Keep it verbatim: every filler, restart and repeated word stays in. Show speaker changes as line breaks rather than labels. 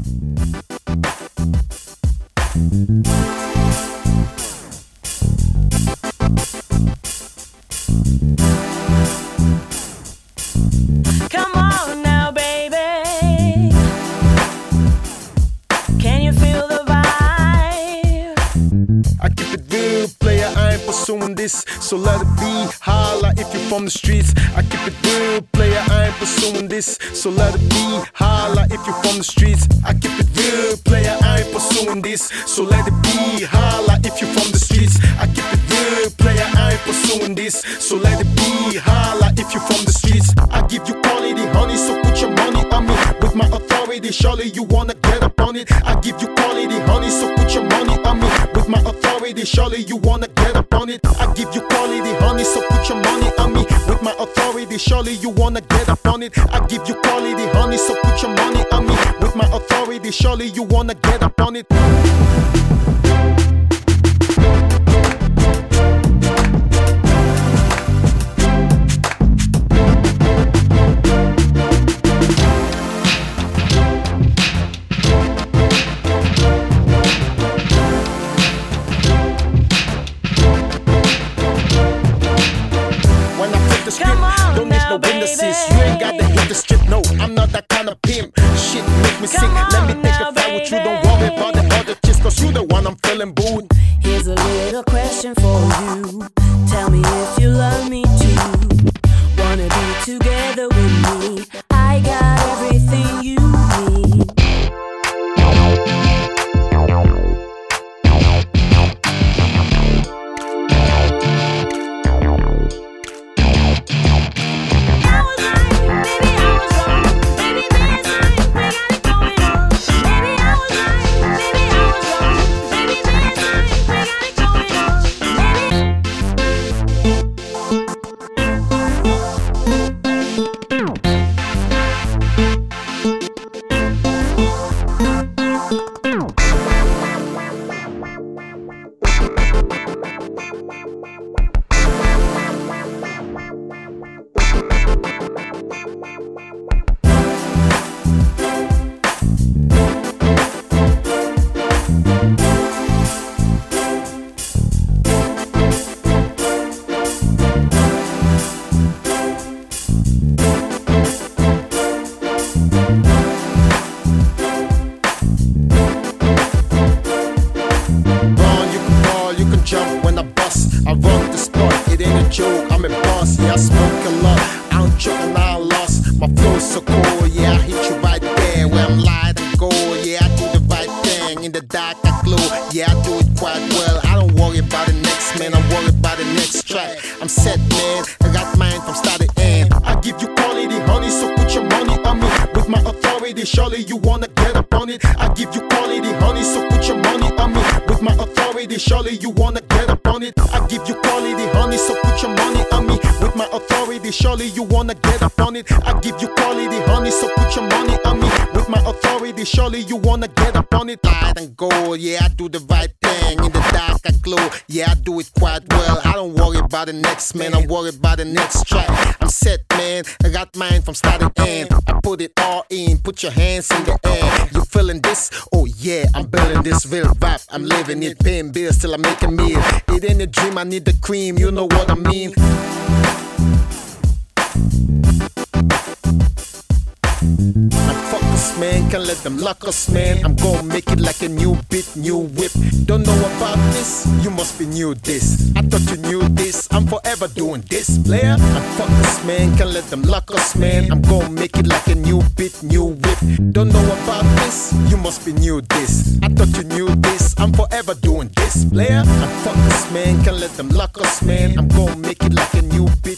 Come on now, baby. Can you feel the vibe?
I keep it real, player, I ain't pursuing this, so let it be. Holla if you're from the streets. I keep it real, player, I ain't pursuing this, so let it be. Holla if you're from the streets. I keep it real, player, I ain't pursuing this, so let it be. Holla if you're from the streets. I keep it real, player, I ain't pursuing this, so let it be. Holla if you're from the streets. I give you quality, honey, so put your money on me. With my authority, surely you wanna get up on it. I give you quality, honey, so put your money on me. With my authority, surely you wanna get up on it. I give you quality, honey, so put your money on me. With my authority, surely you wanna get up on it. I give you quality, honey, so put your money on me. With my authority, surely you wanna get up on it. Don't need no witnesses, you ain't gotta hit the strip, no, I'm not that kind of pimp. Shit make me sick, let me take a fight with you. Don't worry about the other chicks, cause you the one I'm feeling booed.
Here's a little question for you. Tell me if you love me too. Wanna be together with me? I got everything you need.
I'm a boss, yeah, I smoke a lot. I don't choke and I lost. My flow's so cool, yeah, I hit you right there. Where I'm light and gold, yeah, I do the right thing. In the dark I glow, yeah, I do it quite well. I don't worry about the next man, I'm worried about the next track. I'm set, man, I got mine from start to end. I give you quality, honey, so put your money on me. With my authority, surely you wanna get up on it. I give you quality, honey, so put your money on me. With my authority, surely you wanna get up on it. I give you quality, honey, so put your money on me. With my authority, surely you wanna get up on it. I give you quality, honey, so put your money on me. With my authority, surely you wanna get up on it. Light and gold, yeah, I do the right thing. In the dark I glow, yeah, I do it quite well. I don't worry about the next man, I'm worried about the next track. I'm set, man, I got mine from start to end. I put it all in, put your hands in the air. You feeling this? Oh yeah, I'm building this real rap. I'm living it, paying bills till I make a meal. It ain't a dream, I need the cream, you know what I mean. I'm focused, man, can't let them lock us, man. I'm gonna make it like a new beat, new whip. Don't know about this? You must be new this. I thought you knew this, I'm forever doing this, player. I'm focused, man, can't let them lock us, man. I'm gonna make it like a new beat, new whip. Don't know about this? You must be new this. I thought you knew this, I'm forever doing this, player. I'm focused, man, can't let them lock us, man. I'm gonna make it like a new beat.